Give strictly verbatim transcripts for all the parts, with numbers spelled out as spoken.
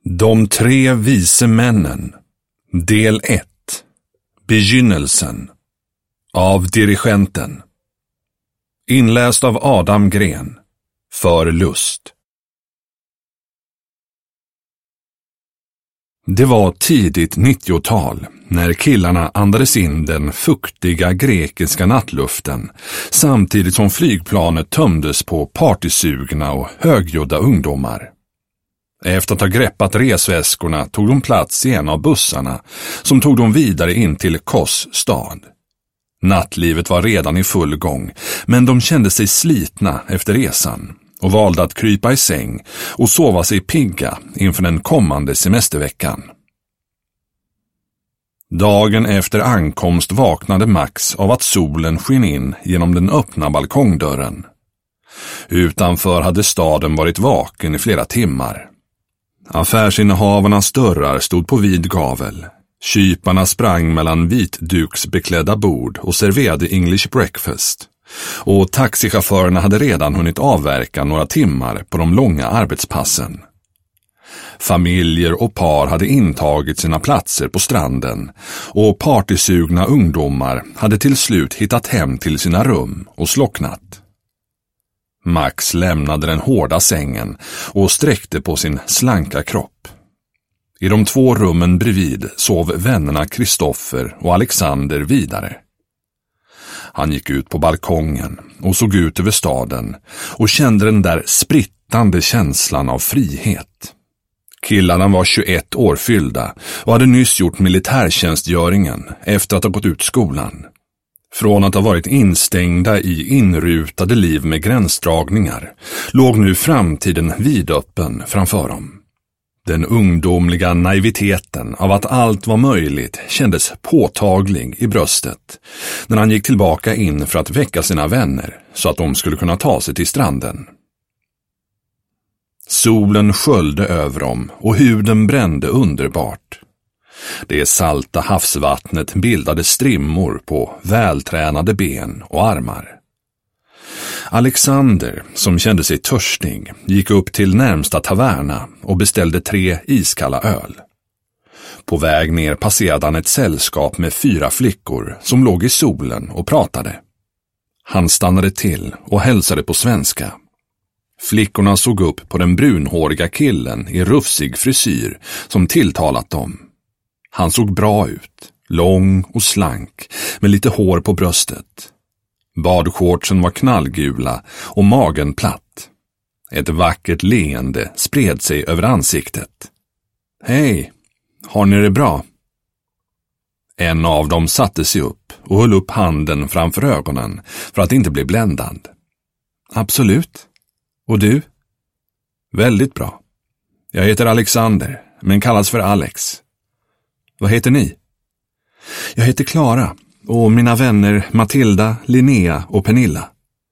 De tre vise männen. Del ett. Begynnelsen. Av dirigenten. Inläst av Adam Gren. För lust. Det var tidigt nittiotal när killarna andades in den fuktiga grekiska nattluften samtidigt som flygplanet tömdes på partysugna och högljudda ungdomar. Efter att ha greppat resväskorna tog de plats i en av bussarna som tog dem vidare in till Kos stad. Nattlivet var redan i full gång, men de kände sig slitna efter resan och valde att krypa i säng och sova sig pigga inför den kommande semesterveckan. Dagen efter ankomst vaknade Max av att solen sken in genom den öppna balkongdörren. Utanför hade staden varit vaken i flera timmar. Affärsinnehavarnas dörrar stod på vid gavel. Kyparna sprang mellan vitduksbeklädda bord och serverade English breakfast. Och taxichaufförerna hade redan hunnit avverka några timmar på de långa arbetspassen. Familjer och par hade intagit sina platser på stranden och partysugna ungdomar hade till slut hittat hem till sina rum och slocknat. Max lämnade den hårda sängen och sträckte på sin slanka kropp. I de två rummen bredvid sov vännerna Kristoffer och Alexander vidare. Han gick ut på balkongen och såg ut över staden och kände den där sprittande känslan av frihet. Killarna var tjugoett år fyllda och hade nyss gjort militärtjänstgöringen efter att ha gått ut skolan. Från att ha varit instängda i inrutade liv med gränsdragningar låg nu framtiden vidöppen framför dem. Den ungdomliga naiviteten av att allt var möjligt kändes påtaglig i bröstet när han gick tillbaka in för att väcka sina vänner så att de skulle kunna ta sig till stranden. Solen sköljde över dem och huden brände underbart. Det salta havsvattnet bildade strimmor på vältränade ben och armar. Alexander, som kände sig törstig, gick upp till närmsta taverna och beställde tre iskalla öl. På väg ner passerade han ett sällskap med fyra flickor som låg i solen och pratade. Han stannade till och hälsade på svenska. Flickorna såg upp på den brunhåriga killen i rufsig frisyr som tilltalat dem. Han såg bra ut, lång och slank, med lite hår på bröstet. Badshortsen var knallgula och magen platt. Ett vackert leende spred sig över ansiktet. Hej, har ni det bra? En av dem satte sig upp och höll upp handen framför ögonen för att inte bli bländad. Absolut. Och du? Väldigt bra. Jag heter Alexander, men kallas för Alex. Vad heter ni? Jag heter Klara och mina vänner Matilda, Linnea och Pernilla.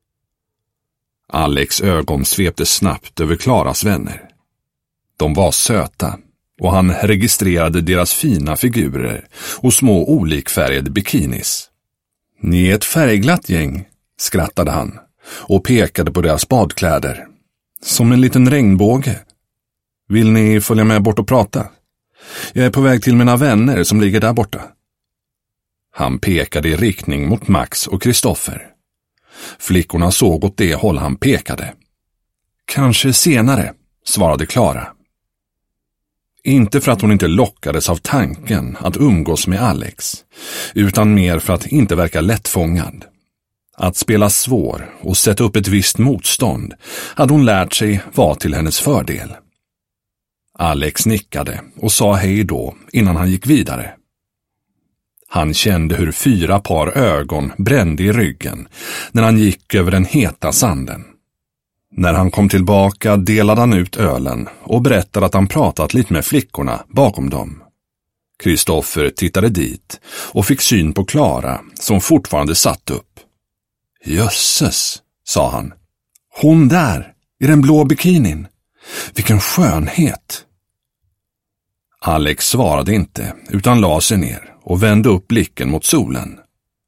Alex ögon svepte snabbt över Klaras vänner. De var söta och han registrerade deras fina figurer och små olikfärgade bikinis. Ni är ett färgglatt gäng, skrattade han och pekade på deras badkläder. Som en liten regnbåge. Vill ni följa med bort och prata? Jag är på väg till mina vänner som ligger där borta. Han pekade i riktning mot Max och Kristoffer. Flickorna såg åt det håll han pekade. Kanske senare, svarade Klara. Inte för att hon inte lockades av tanken att umgås med Alex, utan mer för att inte verka lättfångad. Att spela svår och sätta upp ett visst motstånd hade hon lärt sig var till hennes fördel. Alex nickade och sa hej då innan han gick vidare. Han kände hur fyra par ögon brände i ryggen när han gick över den heta sanden. När han kom tillbaka delade han ut ölen och berättade att han pratat lite med flickorna bakom dem. Kristoffer tittade dit och fick syn på Klara som fortfarande satt upp. Jösses, sa han. Hon där, i den blå bikinin. Vilken skönhet. Alex svarade inte utan la sig ner och vände upp blicken mot solen.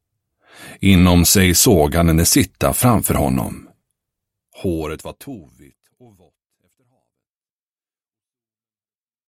Inom sig såg han henne sitta framför honom. Håret var tovigt.